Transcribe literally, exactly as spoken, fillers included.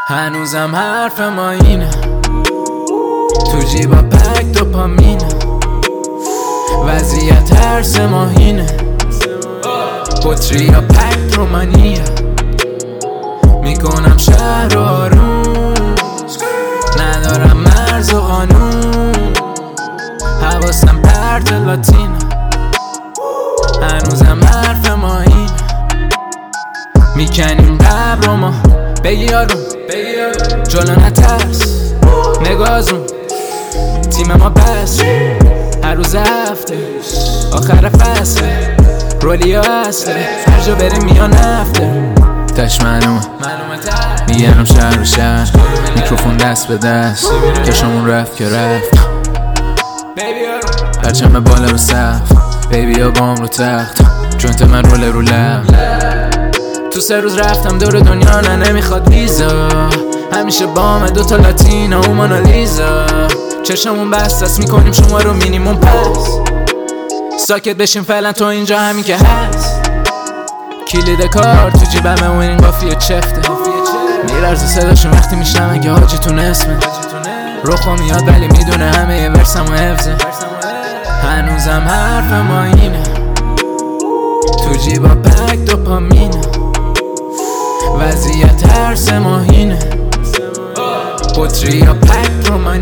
هنوزم حرف ما اینه، تو جیبا پک دوپامینه، وضعیت ترس ماهینه، بطری یا پک رومانیه، میکنم شهر رو آروم، ندارم مرز و قانون، حواسم پرت لاتینه، هنوزم حرف ما اینه، میکنیم قبر رو ما بگی آروم، جلو نترس نگازون، تیم ما بس هر روز هفته آخر فصل رولی ها اصله، هر جا بریم میان هفته تش معلومه میگرم شهر و شهر، میکروفون دست به دست، کشمون رفت که رفت، پرچم بالا رو سقف، بیبی ها بام رو تخت، جونت من روله رو لب، تو سه روز رفتم دور دنیا نه نمیخواد ویزا، همیشه بام دوتا لاتینا و مونالیزا، چشمون بست است میکنیم شما رو مینیموم پس، ساکت بشیم فعلا تو اینجا همین که هست، کلید کار تو جیبمه و این قافیه چفته، میررزه صداشون وقتی میشنم که حاجی تو اسمه، روخو میاد ولی میدونه همه یه ورسم و حفظه، هنوزم حرف ما اینه، تو جیبا پک دوپامینه، وضعیت ترس ماهینه، بطری یا پک رومانیه.